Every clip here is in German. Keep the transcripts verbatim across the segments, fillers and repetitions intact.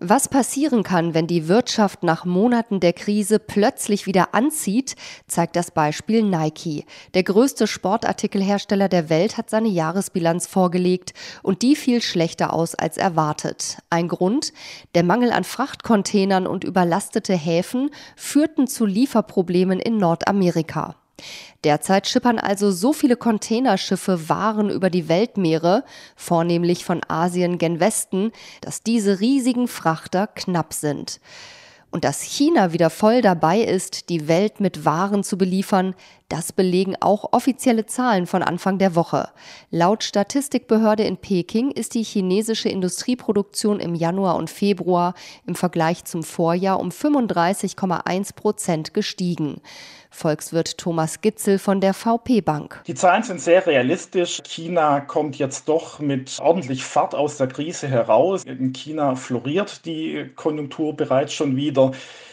Was passieren kann, wenn die Wirtschaft nach Monaten der Krise plötzlich wieder anzieht, zeigt das Beispiel Nike. Der größte Sportartikelhersteller der Welt hat seine Jahresbilanz vorgelegt und die fiel schlechter aus als erwartet. Ein Grund? Der Mangel an Frachtcontainern und überlastete Häfen führten zu Lieferproblemen in Nordamerika. Derzeit schippern also so viele Containerschiffe Waren über die Weltmeere, vornehmlich von Asien gen Westen, dass diese riesigen Frachter knapp sind. Und dass China wieder voll dabei ist, die Welt mit Waren zu beliefern, das belegen auch offizielle Zahlen von Anfang der Woche. Laut Statistikbehörde in Peking ist die chinesische Industrieproduktion im Januar und Februar im Vergleich zum Vorjahr um fünfunddreißig Komma eins Prozent gestiegen. Volkswirt Thomas Gitzel von der V P Bank. Die Zahlen sind sehr realistisch. China kommt jetzt doch mit ordentlich Fahrt aus der Krise heraus. In China floriert die Konjunktur bereits schon wieder.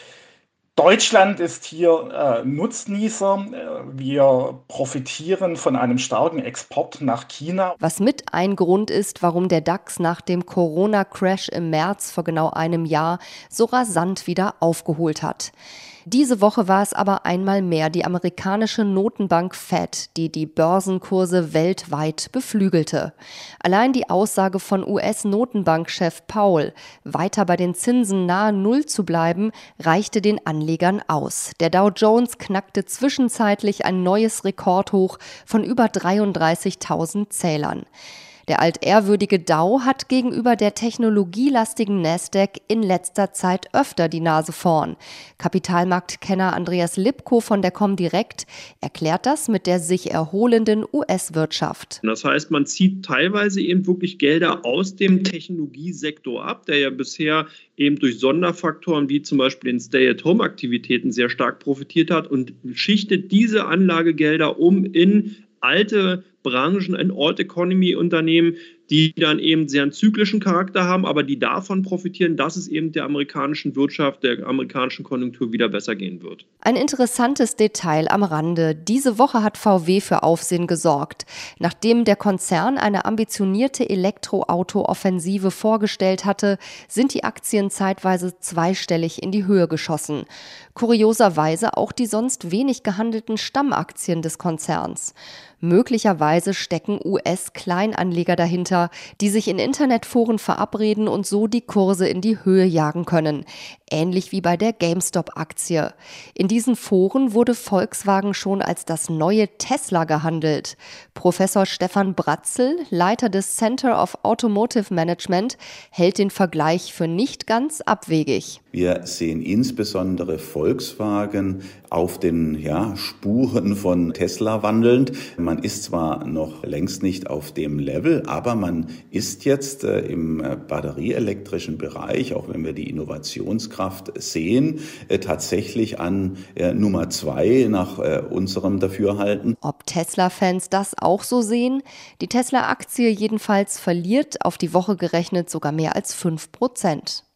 Deutschland ist hier äh, Nutznießer. Wir profitieren von einem starken Export nach China. Was mit ein Grund ist, warum der DAX nach dem Corona-Crash im März vor genau einem Jahr so rasant wieder aufgeholt hat. Diese Woche war es aber einmal mehr die amerikanische Notenbank Fed, die die Börsenkurse weltweit beflügelte. Allein die Aussage von U S-Notenbankchef Powell, weiter bei den Zinsen nahe Null zu bleiben, reichte den Anlegern aus. Der Dow Jones knackte zwischenzeitlich ein neues Rekordhoch von über dreiunddreißigtausend Zählern. Der altehrwürdige Dow hat gegenüber der technologielastigen Nasdaq in letzter Zeit öfter die Nase vorn. Kapitalmarktkenner Andreas Lipko von der Comdirect erklärt das mit der sich erholenden U S-Wirtschaft. Das heißt, man zieht teilweise eben wirklich Gelder aus dem Technologiesektor ab, der ja bisher eben durch Sonderfaktoren wie zum Beispiel den Stay-at-Home-Aktivitäten sehr stark profitiert hat und schichtet diese Anlagegelder um in alte Branchen, in Old-Economy-Unternehmen, die dann eben sehr einen zyklischen Charakter haben, aber die davon profitieren, dass es eben der amerikanischen Wirtschaft, der amerikanischen Konjunktur wieder besser gehen wird. Ein interessantes Detail am Rande. Diese Woche hat V W für Aufsehen gesorgt. Nachdem der Konzern eine ambitionierte Elektroauto-Offensive vorgestellt hatte, sind die Aktien zeitweise zweistellig in die Höhe geschossen. Kurioserweise auch die sonst wenig gehandelten Stammaktien des Konzerns. Möglicherweise stecken U S-Kleinanleger dahinter, die sich in Internetforen verabreden und so die Kurse in die Höhe jagen können. Ähnlich wie bei der GameStop-Aktie. In diesen Foren wurde Volkswagen schon als das neue Tesla gehandelt. Professor Stefan Bratzel, Leiter des Center of Automotive Management, hält den Vergleich für nicht ganz abwegig. Wir sehen insbesondere Volkswagen auf den ja, Spuren von Tesla wandelnd. Man ist zwar noch längst nicht auf dem Level, aber man ist jetzt äh, im äh, batterieelektrischen Bereich, auch wenn wir die Innovationskraft sehen, äh, tatsächlich an äh, Nummer zwei nach äh, unserem Dafürhalten. Ob Tesla-Fans das auch so sehen? Die Tesla-Aktie jedenfalls verliert auf die Woche gerechnet sogar mehr als fünf Prozent.